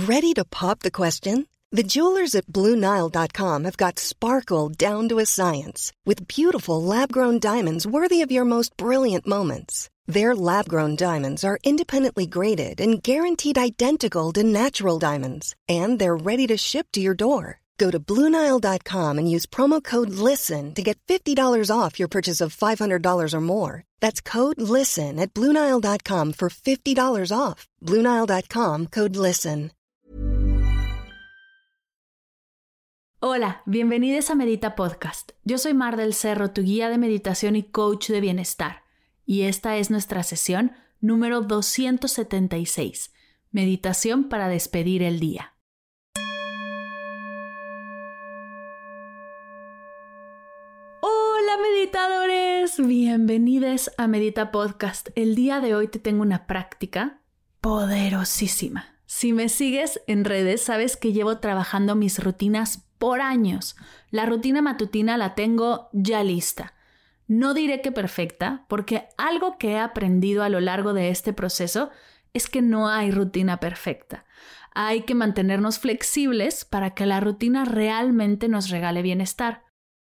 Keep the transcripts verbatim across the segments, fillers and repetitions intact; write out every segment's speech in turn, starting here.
Ready to pop the question? The jewelers at Blue Nile dot com have got sparkle down to a science with beautiful lab-grown diamonds worthy of your most brilliant moments. Their lab-grown diamonds are independently graded and guaranteed identical to natural diamonds, and they're ready to ship to your door. Go to Blue Nile dot com and use promo code LISTEN to get fifty dollars off your purchase of five hundred dollars or more. That's code LISTEN at Blue Nile dot com for fifty dollars off. Blue Nile dot com, code LISTEN. Hola, bienvenidos a Medita Podcast. Yo soy Mar del Cerro, tu guía de meditación y coach de bienestar. Y esta es nuestra sesión número doscientos setenta y seis, Meditación para despedir el día. Hola meditadores, bienvenidos a Medita Podcast. El día de hoy te tengo una práctica poderosísima. Si me sigues en redes, sabes que llevo trabajando mis rutinas por años. La rutina matutina la tengo ya lista. No diré que perfecta, porque algo que he aprendido a lo largo de este proceso es que no hay rutina perfecta. Hay que mantenernos flexibles para que la rutina realmente nos regale bienestar.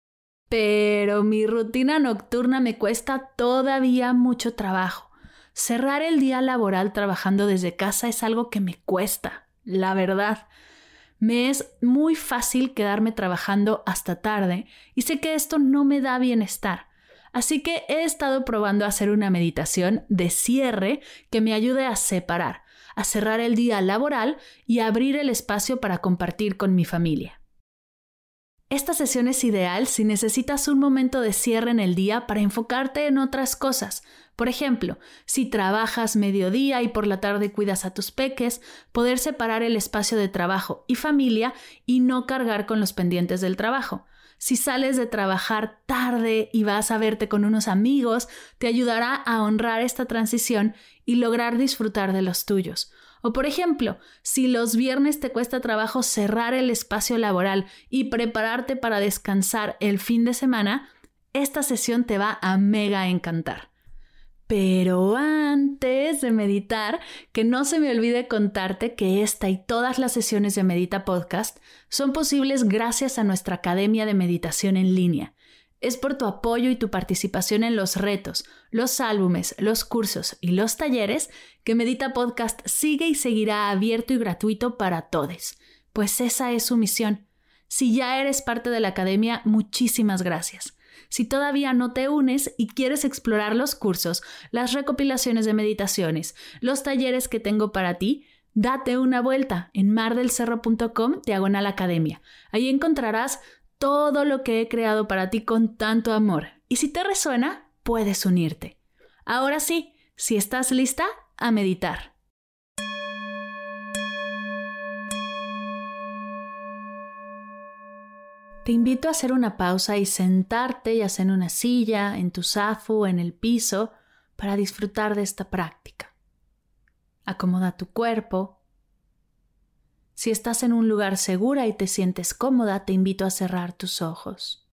Pero mi rutina nocturna me cuesta todavía mucho trabajo. Cerrar el día laboral trabajando desde casa es algo que me cuesta, la verdad. Me es muy fácil quedarme trabajando hasta tarde y sé que esto no me da bienestar. Así que he estado probando hacer una meditación de cierre que me ayude a separar, a cerrar el día laboral y a abrir el espacio para compartir con mi familia. Esta sesión es ideal si necesitas un momento de cierre en el día para enfocarte en otras cosas. Por ejemplo, si trabajas mediodía y por la tarde cuidas a tus peques, poder separar el espacio de trabajo y familia y no cargar con los pendientes del trabajo. Si sales de trabajar tarde y vas a verte con unos amigos, te ayudará a honrar esta transición y lograr disfrutar de los tuyos. O por ejemplo, si los viernes te cuesta trabajo cerrar el espacio laboral y prepararte para descansar el fin de semana, esta sesión te va a mega encantar. Pero antes de meditar, que no se me olvide contarte que esta y todas las sesiones de Medita Podcast son posibles gracias a nuestra Academia de Meditación en línea. Es por tu apoyo y tu participación en los retos, los álbumes, los cursos y los talleres que Medita Podcast sigue y seguirá abierto y gratuito para todos, pues esa es su misión. Si ya eres parte de la Academia, muchísimas gracias. Si todavía no te unes y quieres explorar los cursos, las recopilaciones de meditaciones, los talleres que tengo para ti, date una vuelta en mardelcerro punto com diagonal academia. Ahí encontrarás todo lo que he creado para ti con tanto amor. Y si te resuena, puedes unirte. Ahora sí, si estás lista, a meditar. Te invito a hacer una pausa y sentarte, ya sea en una silla, en tu zafu o en el piso, para disfrutar de esta práctica. Acomoda tu cuerpo. Si estás en un lugar seguro y te sientes cómoda, te invito a cerrar tus ojos.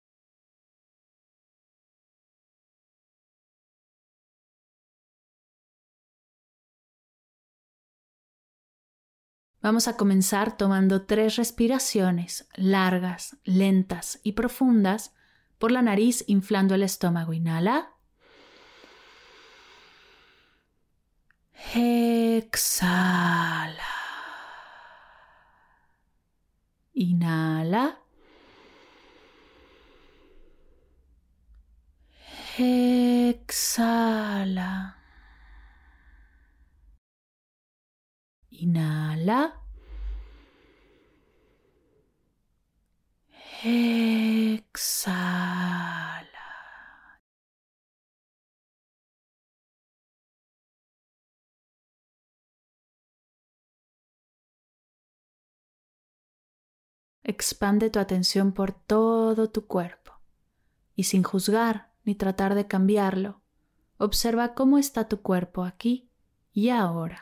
Vamos a comenzar tomando tres respiraciones largas, lentas y profundas por la nariz, inflando el estómago. Inhala. Exhala. Inhala. Exhala. Inhala. Exhala. Expande tu atención por todo tu cuerpo y sin juzgar ni tratar de cambiarlo, observa cómo está tu cuerpo aquí y ahora.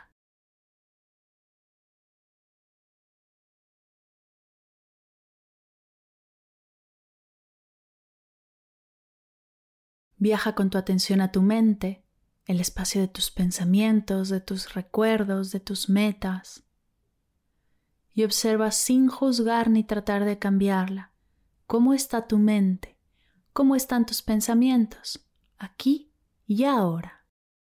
Viaja con tu atención a tu mente, el espacio de tus pensamientos, de tus recuerdos, de tus metas. y observa sin juzgar ni tratar de cambiarla. ¿Cómo está tu mente? ¿Cómo están tus pensamientos? Aquí y ahora.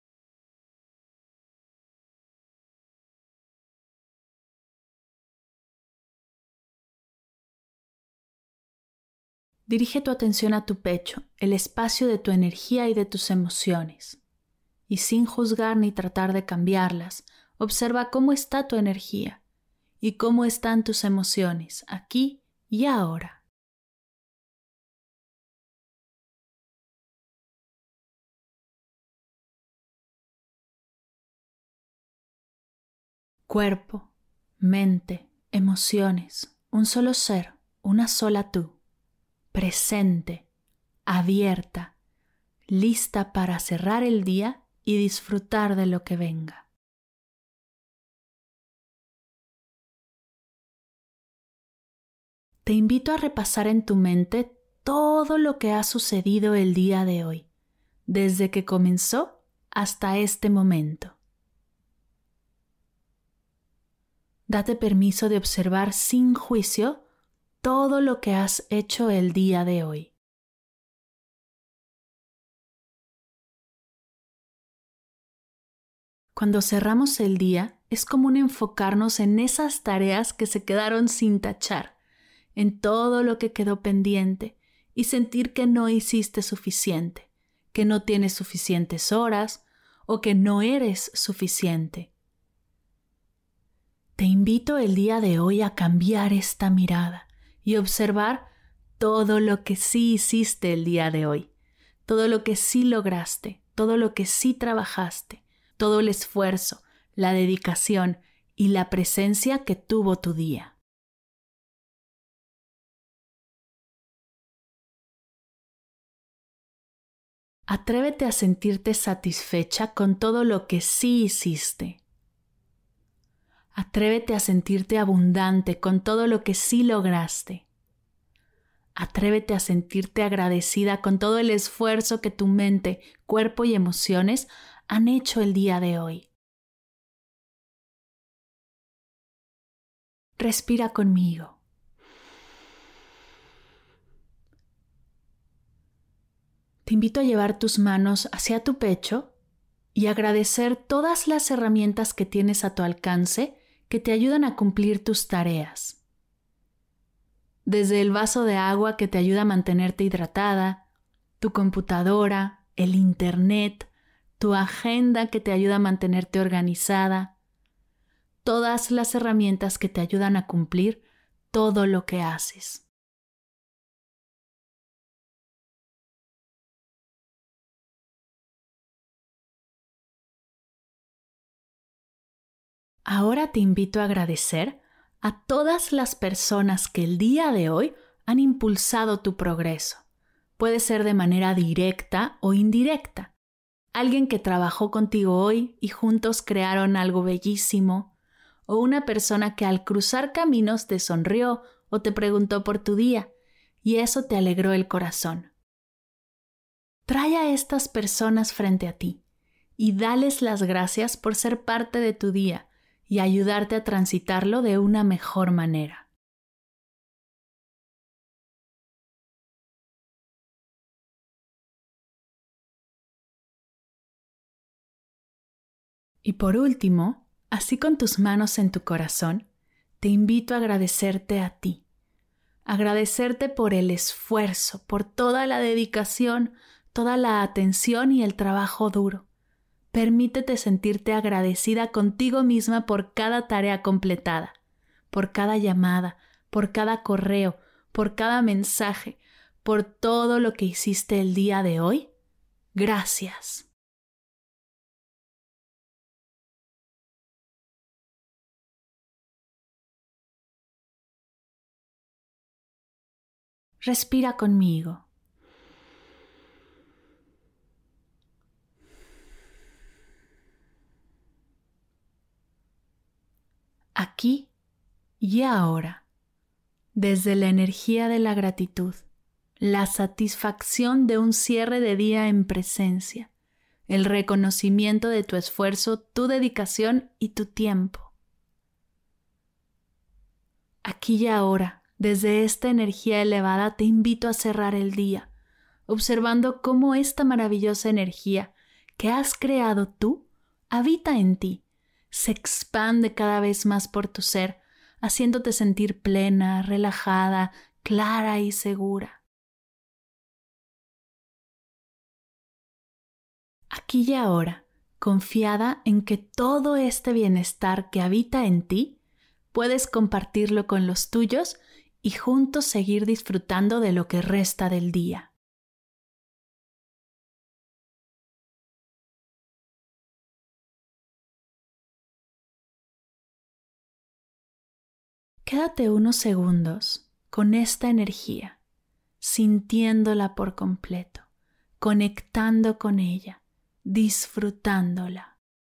Dirige tu atención a tu pecho, el espacio de tu energía y de tus emociones. Y sin juzgar ni tratar de cambiarlas, observa cómo está tu energía y cómo están tus emociones, aquí y ahora. Cuerpo, mente, emociones, un solo ser, una sola tú, presente, abierta, lista para cerrar el día y disfrutar de lo que venga. Te invito a repasar en tu mente todo lo que ha sucedido el día de hoy, desde que comenzó hasta este momento. Date permiso de observar sin juicio todo lo que has hecho el día de hoy. Cuando cerramos el día, es común enfocarnos en esas tareas que se quedaron sin tachar, en todo lo que quedó pendiente y sentir que no hiciste suficiente, que no tienes suficientes horas o que no eres suficiente. Te invito el día de hoy a cambiar esta mirada y observar todo lo que sí hiciste el día de hoy, todo lo que sí lograste, todo lo que sí trabajaste, todo el esfuerzo, la dedicación y la presencia que tuvo tu día. Atrévete a sentirte satisfecha con todo lo que sí hiciste. Atrévete a sentirte abundante con todo lo que sí lograste. Atrévete a sentirte agradecida con todo el esfuerzo que tu mente, cuerpo y emociones han hecho el día de hoy. Respira conmigo. Te invito a llevar tus manos hacia tu pecho y agradecer todas las herramientas que tienes a tu alcance que te ayudan a cumplir tus tareas. Desde el vaso de agua que te ayuda a mantenerte hidratada, tu computadora, el internet, tu agenda que te ayuda a mantenerte organizada, todas las herramientas que te ayudan a cumplir todo lo que haces. Ahora te invito a agradecer a todas las personas que el día de hoy han impulsado tu progreso. Puede ser de manera directa o indirecta. Alguien que trabajó contigo hoy y juntos crearon algo bellísimo, o una persona que al cruzar caminos te sonrió o te preguntó por tu día, y eso te alegró el corazón. Trae a estas personas frente a ti y dales las gracias por ser parte de tu día y ayudarte a transitarlo de una mejor manera. Y por último, así con tus manos en tu corazón, te invito a agradecerte a ti. Agradecerte por el esfuerzo, por toda la dedicación, toda la atención y el trabajo duro. Permítete sentirte agradecida contigo misma por cada tarea completada, por cada llamada, por cada correo, por cada mensaje, por todo lo que hiciste el día de hoy. Gracias. Respira conmigo. Aquí y ahora, desde la energía de la gratitud, la satisfacción de un cierre de día en presencia, el reconocimiento de tu esfuerzo, tu dedicación y tu tiempo. Aquí y ahora, desde esta energía elevada, te invito a cerrar el día, observando cómo esta maravillosa energía que has creado tú habita en ti, se expande cada vez más por tu ser, haciéndote sentir plena, relajada, clara y segura. Aquí y ahora, confiada en que todo este bienestar que habita en ti, puedes compartirlo con los tuyos y juntos seguir disfrutando de lo que resta del día. Quédate unos segundos con esta energía, sintiéndola por completo, conectando con ella, disfrutándola.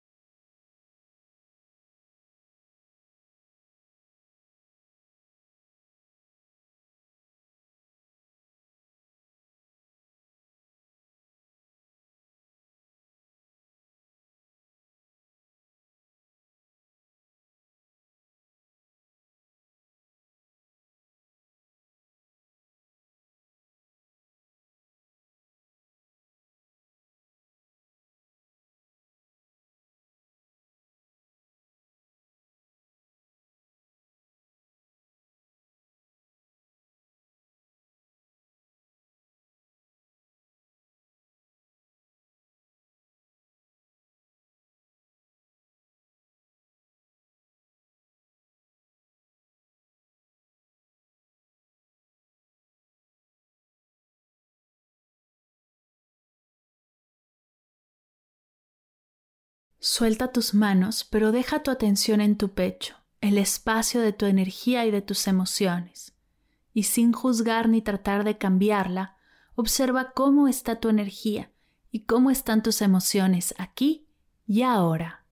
Suelta tus manos, pero deja tu atención en tu pecho, el espacio de tu energía y de tus emociones. Y sin juzgar ni tratar de cambiarla, observa cómo está tu energía y cómo están tus emociones aquí y ahora.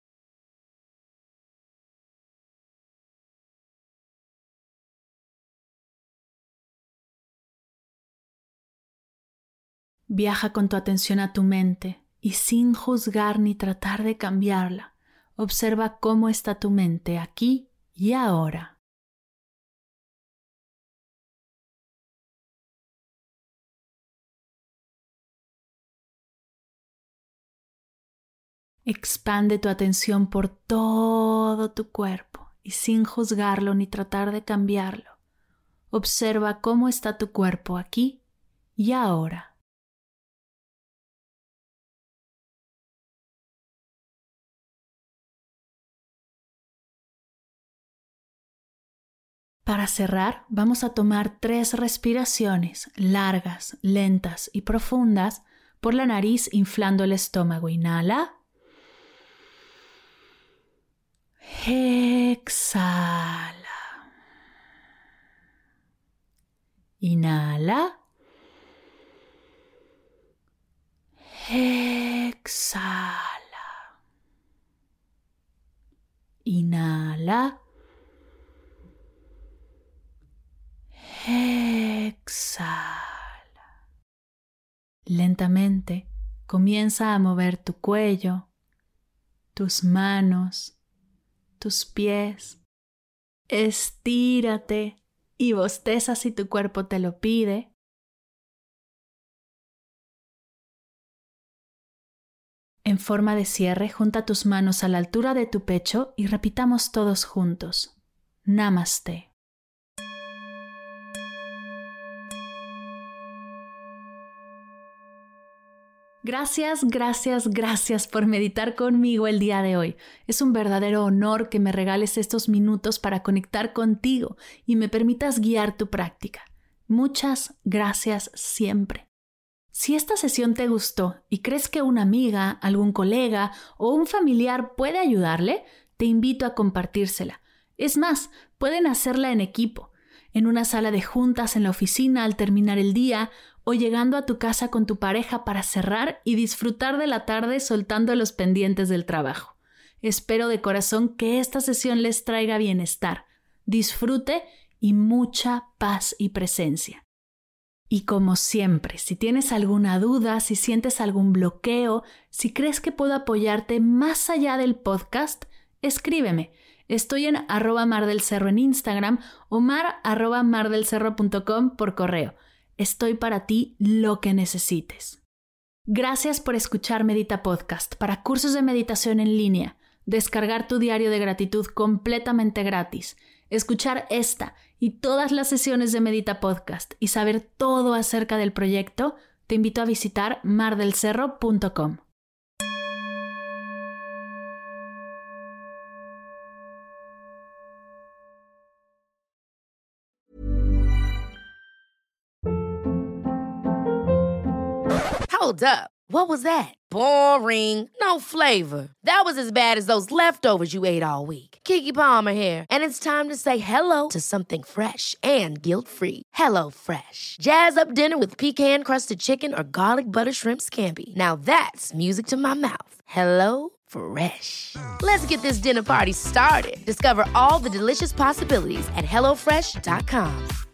Viaja con tu atención a tu mente. Y sin juzgar ni tratar de cambiarla, observa cómo está tu mente aquí y ahora. Expande tu atención por todo tu cuerpo y sin juzgarlo ni tratar de cambiarlo, observa cómo está tu cuerpo aquí y ahora. Para cerrar, vamos a tomar tres respiraciones largas, lentas y profundas por la nariz, inflando el estómago. Inhala. Exhala. Inhala. Exhala. Inhala. Exhala. Lentamente comienza a mover tu cuello, tus manos, tus pies. Estírate y bosteza si tu cuerpo te lo pide. En forma de cierre, junta tus manos a la altura de tu pecho y repitamos todos juntos. Namaste. Gracias, gracias, gracias por meditar conmigo el día de hoy. Es un verdadero honor que me regales estos minutos para conectar contigo y me permitas guiar tu práctica. Muchas gracias siempre. Si esta sesión te gustó y crees que una amiga, algún colega o un familiar puede ayudarle, te invito a compartírsela. Es más, pueden hacerla en equipo, en una sala de juntas en la oficina al terminar el día o llegando a tu casa con tu pareja para cerrar y disfrutar de la tarde soltando los pendientes del trabajo. Espero de corazón que esta sesión les traiga bienestar, disfrute y mucha paz y presencia. Y como siempre, si tienes alguna duda, si sientes algún bloqueo, si crees que puedo apoyarte más allá del podcast, escríbeme. Estoy en arroba Mar del Cerro en Instagram o mar arroba mardelcerro punto com por correo. Estoy para ti lo que necesites. Gracias por escuchar Medita Podcast. Para cursos de meditación en línea, descargar tu diario de gratitud completamente gratis, escuchar esta y todas las sesiones de Medita Podcast y saber todo acerca del proyecto, te invito a visitar mar del cerro punto com. Hold up. What was that? Boring. No flavor. That was as bad as those leftovers you ate all week. Keke Palmer here, and it's time to say hello to something fresh and guilt-free. Hello Fresh. Jazz up dinner with pecan-crusted chicken or garlic butter shrimp scampi. Now that's music to my mouth. Hello Fresh. Let's get this dinner party started. Discover all the delicious possibilities at hello fresh dot com.